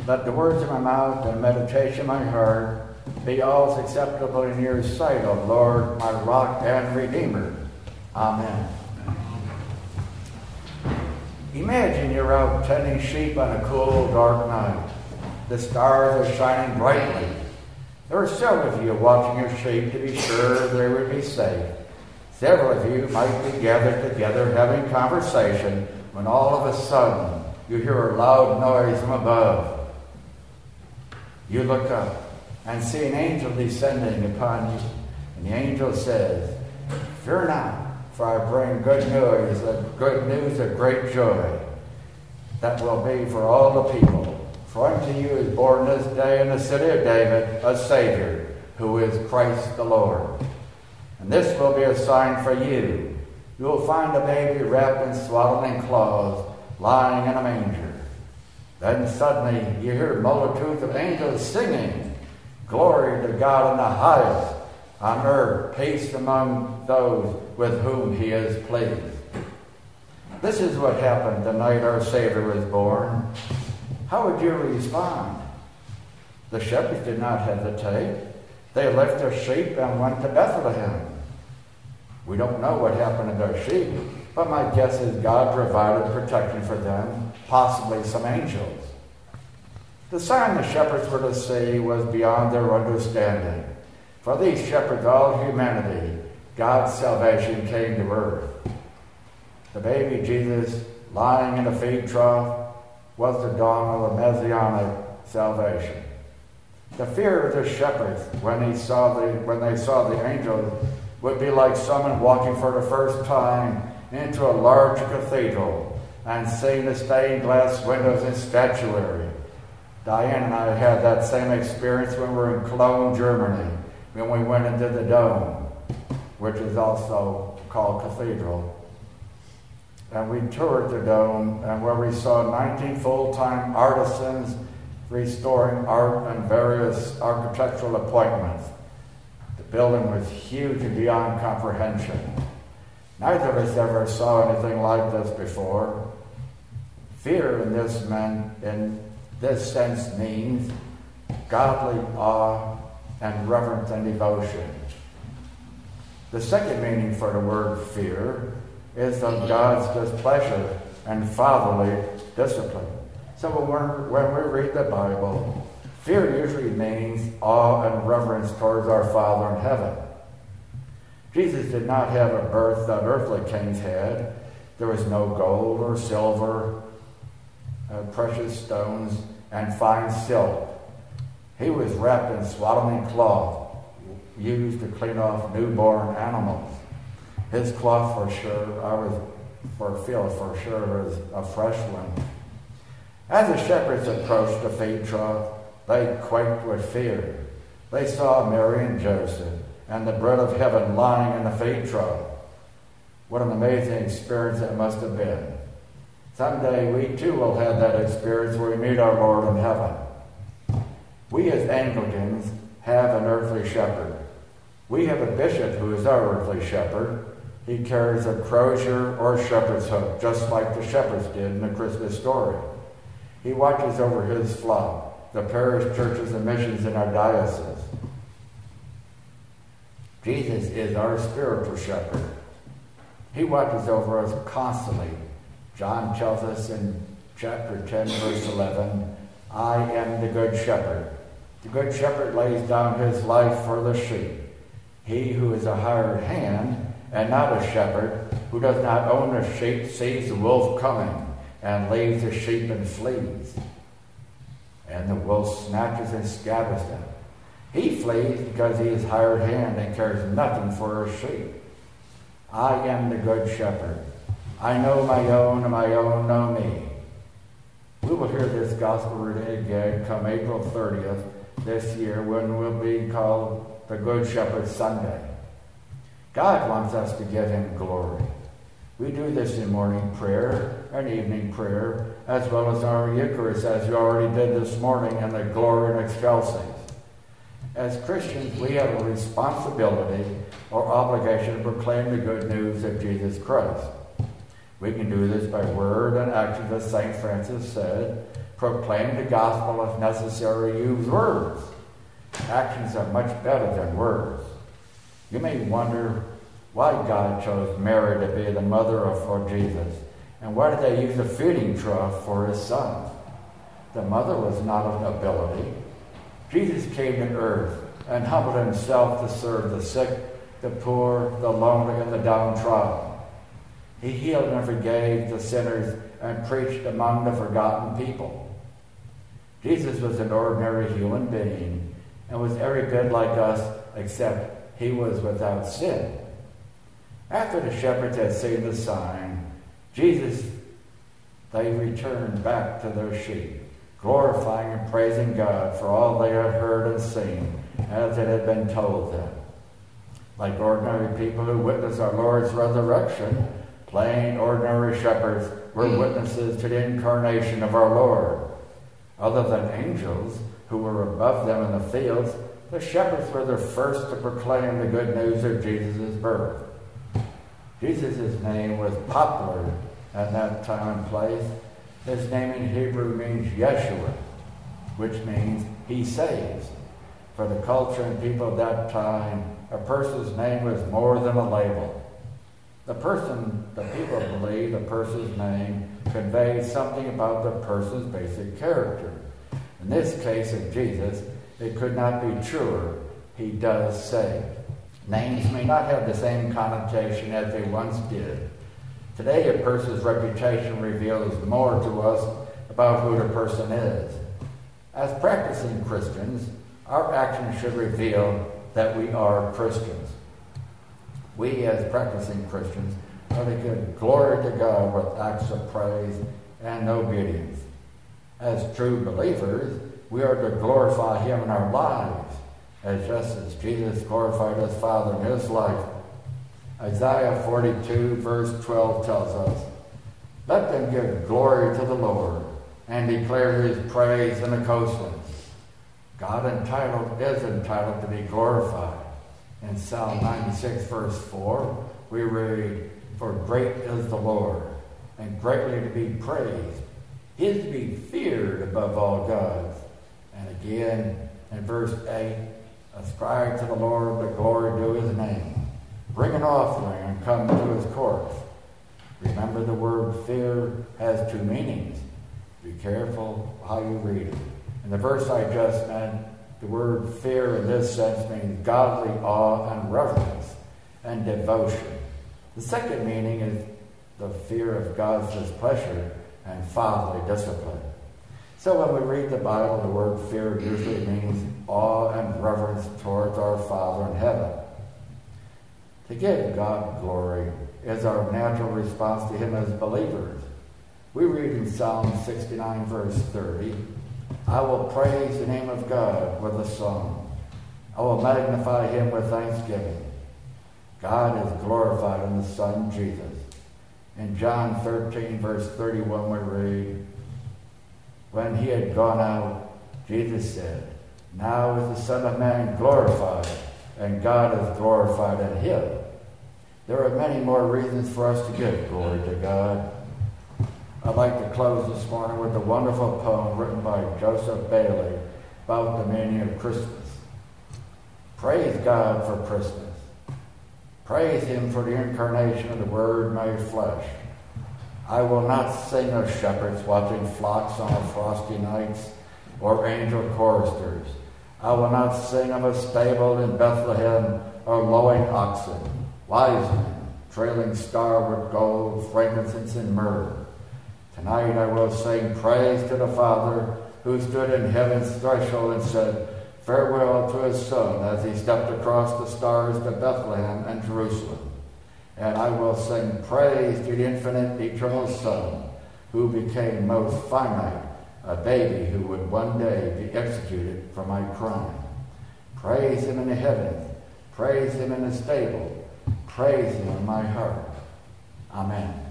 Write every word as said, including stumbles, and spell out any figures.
Let the words of my mouth and the meditation of my heart be always acceptable in your sight, O Lord, my rock and redeemer. Amen. Imagine you're out tending sheep on a cool, dark night. The stars are shining brightly. There are several of you watching your sheep to be sure they would be safe. Several of you might be gathered together having conversation when all of a sudden you hear a loud noise from above. You look up and see an angel descending upon you. And the angel says, "Fear not, for I bring good news, good news of great joy that will be for all the people. For unto you is born this day in the city of David a Savior, who is Christ the Lord. And this will be a sign for you. You will find a baby wrapped in swaddling cloths, lying in a manger." Then suddenly you hear multitudes of angels singing, "Glory to God in the highest, on earth peace among those with whom he is pleased." This is what happened the night our Savior was born. How would you respond? The shepherds did not hesitate. They left their sheep and went to Bethlehem. We don't know what happened to their sheep, but my guess is God provided protection for them, possibly some angels. The sign the shepherds were to see was beyond their understanding. For these shepherds, all humanity, God's salvation came to earth. The baby Jesus, lying in a feed trough, was the dawn of the Messianic salvation. The fear of the shepherds when he saw the when they saw the angels would be like someone walking for the first time into a large cathedral and seeing the stained glass windows and statuary. Diane and I had that same experience when we were in Cologne, Germany, when we went into the Dome, which is also called Cathedral. And we toured the Dome, and where we saw nineteen full-time artisans restoring art and various architectural appointments. The building was huge and beyond comprehension. Neither of us ever saw anything like this before. Fear in this man, in this sense means godly awe and reverence and devotion. The second meaning for the word fear is of God's displeasure and fatherly discipline. So when, when we read the Bible, fear usually means awe and reverence towards our Father in heaven. Jesus did not have a birth that earthly kings had. There was no gold or silver, uh, precious stones, and fine silk. He was wrapped in swaddling cloth, used to clean off newborn animals. His cloth, for sure, I was for feel for sure, was a fresh one. As the shepherds approached the feed trough, they quaked with fear. They saw Mary and Joseph and the bread of heaven lying in the feed trough. What an amazing experience it must have been. Someday we too will have that experience where we meet our Lord in heaven. We as Anglicans have an earthly shepherd. We have a bishop who is our earthly shepherd. He carries a crozier or shepherd's hook, just like the shepherds did in the Christmas story. He watches over his flock, the parish churches and missions in our diocese. Jesus is our spiritual shepherd. He watches over us constantly. John tells us in chapter ten, verse eleven, "I am the good shepherd. The good shepherd lays down his life for the sheep. He who is a hired hand and not a shepherd, who does not own the sheep, sees the wolf coming and leaves the sheep and flees. And the wolf snatches and scatters them. He flees because he is hired hand and cares nothing for his sheep. I am the good shepherd. I know my own, and my own know me." We will hear this gospel reading again come April thirtieth this year, when we'll be called the Good Shepherd Sunday. God wants us to give him glory. We do this in morning prayer and evening prayer, as well as our Eucharist, as you already did this morning in the Gloria in Excelsis. As Christians, we have a responsibility or obligation to proclaim the good news of Jesus Christ. We can do this by word and action, as Saint Francis said, proclaim the gospel if necessary, use words. Actions are much better than words. You may wonder why God chose Mary to be the mother of for Jesus, and why did they use a feeding trough for his son? The mother was not of nobility. Jesus came to earth and humbled himself to serve the sick, the poor, the lonely, and the downtrodden. He healed and forgave the sinners and preached among the forgotten people. Jesus was an ordinary human being and was every bit like us, except he was without sin. After the shepherds had seen the sign, Jesus, they returned back to their sheep, glorifying and praising God for all they had heard and seen, as it had been told them. Like ordinary people who witness our Lord's resurrection, plain, ordinary shepherds were witnesses to the incarnation of our Lord. Other than angels, who were above them in the fields, the shepherds were the first to proclaim the good news of Jesus' birth. Jesus' name was popular at that time and place. His name in Hebrew means Yeshua, which means he saves. For the culture and people of that time, a person's name was more than a label. The person, the people believed the person's name conveyed something about the person's basic character. In this case of Jesus, it could not be truer. He does save. Names may not have the same connotation as they once did. Today, a person's reputation reveals more to us about who the person is. As practicing Christians, our actions should reveal that we are Christians. We, as practicing Christians, are to give glory to God with acts of praise and obedience. As true believers, we are to glorify him in our lives, as just as Jesus glorified his Father in his life. Isaiah forty-two, verse twelve tells us, "Let them give glory to the Lord and declare his praise in the coastlands." God entitled is entitled to be glorified. In Psalm ninety-six, verse four, we read, "For great is the Lord, and greatly to be praised. He is to be feared above all gods." And again, in verse eight, "Ascribe to the Lord the glory due his name. Bring an offering and come to his courts." Remember, the word fear has two meanings. Be careful how you read it. In the verse I just meant, the word fear in this sense means godly awe and reverence and devotion. The second meaning is the fear of God's displeasure and fatherly discipline. So when we read the Bible, the word fear usually means awe and reverence towards our Father in heaven. To give God glory is our natural response to him as believers. We read in Psalm sixty-nine, verse thirty, "I will praise the name of God with a song. I will magnify him with thanksgiving." God is glorified in the Son, Jesus. In John thirteen, verse thirty-one, we read, "When he had gone out, Jesus said, 'Now is the Son of Man glorified, and God is glorified in him.'" There are many more reasons for us to give glory to God. I'd like to close this morning with a wonderful poem written by Joseph Bailey about the meaning of Christmas. Praise God for Christmas. Praise him for the incarnation of the Word made flesh. I will not sing of shepherds watching flocks on frosty nights, or angel choristers. I will not sing of a stable in Bethlehem, or lowing oxen, wise men, trailing starward gold, frankincense, and myrrh. Tonight I will sing praise to the Father, who stood in heaven's threshold and said farewell to his Son as he stepped across the stars to Bethlehem and Jerusalem. And I will sing praise to the infinite eternal Son, who became most finite, a baby who would one day be executed for my crime. Praise him in the heavens, praise him in the stable, praise him in my heart. Amen.